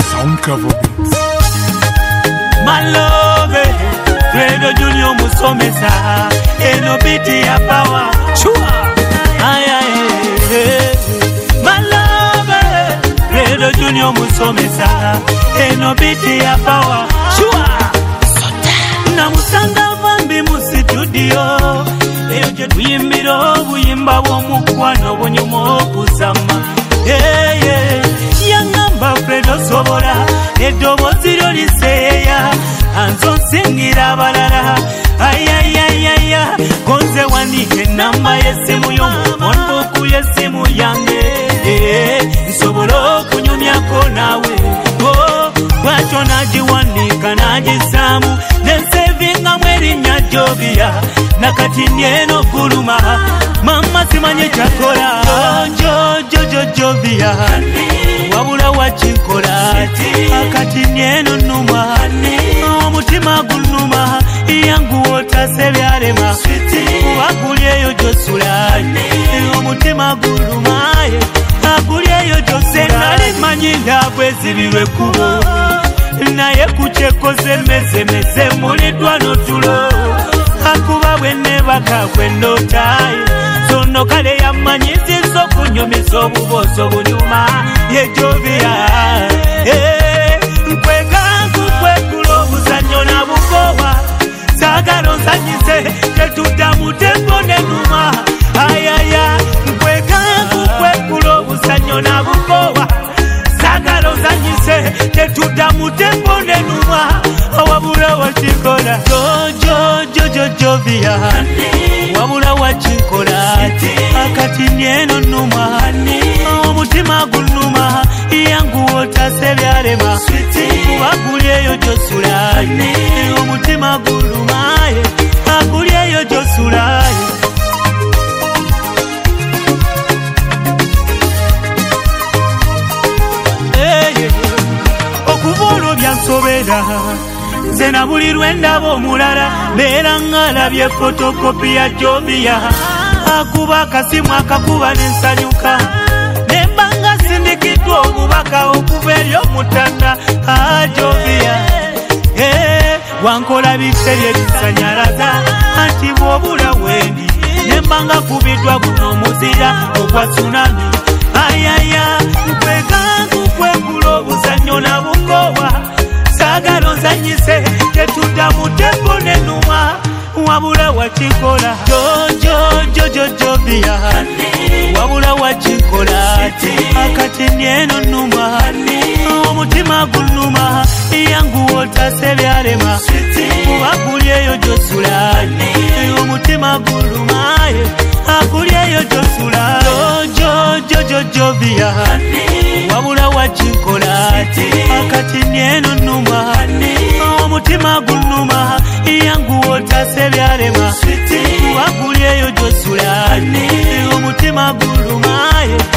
Sound cover beats. My love, Fredo Junior Musomesa, eno biti ya power. Chua, ay ay. My love, Fredo Junior Musomesa, eno biti ya power. Chua, na musanga vambi musi studio. Eyo je tuyimbiro buyimba bw'omukwano bw'onyuma okusama. Yangamba Fredo sobola eddoboozi lyo liseeya anzo nsingira abalala ayayayaya gonze wanike ennamba y'essimu y'omukono y'essimu yange nsobola okunyumyako naawe bwatyo nagiwandiika nagisaamu nensevingamu erinnya Jovia nakati ndyeno guluma mama simanye kyakola Jovia wabula wakikola akati ndyeno nnuma omutima gunuma yangu otase byalema aguli eyo gyosula omutima guluma aguli eyo gyose nali manyi ndabwezibirwe ekkubo naye kukyekoze mezemeze muliddwa n'otulo akuba bwennebaka bwennootayo zono kale yamanyiziza okunyumiza obubuuzi obunyuma ye Jovia nkwekula obuzannyo nabukowa saagala onsanyise tetudda mu tembo n'ennuma ayaya nkwekula obuzannyo nabukowa saagala onsanyise tetudda mu tembo n'ennuma wabula wakikola Jovia wabula wakikola akati ndyeno nnuma omutima gunuma yangu otase byalema aguli eyo gyosula omutima guluma aguli eyo gyosula okuva olwo byansobera nze na buli lwendaba omulala beera ng'alabye fotokopi ya Jovia akuba akasimu akakuba nensanyuka nembanga sindikiddwa obubaka okuva eri omutanda Jovia wankola bikeri ebisanyalaza anti bw'obula wendi nembanga kubiddwa guno omuzira ogwa tsunami ayaya nkwekula obuzannyo nabukowa saagala onsanyise tetudda mu tembo n'ennuma wabula wakikola Jovia wabula wakikola akati ndyeno nnuma omutima gunuma yangu otase byalema aguli eyo gyosula omutima guluma aguli eyo gyosula Jovia wabula wakikola akati ndyeno nnuma omutima gunuma yangu otase byalema aguli eyo gyosula omutima guluma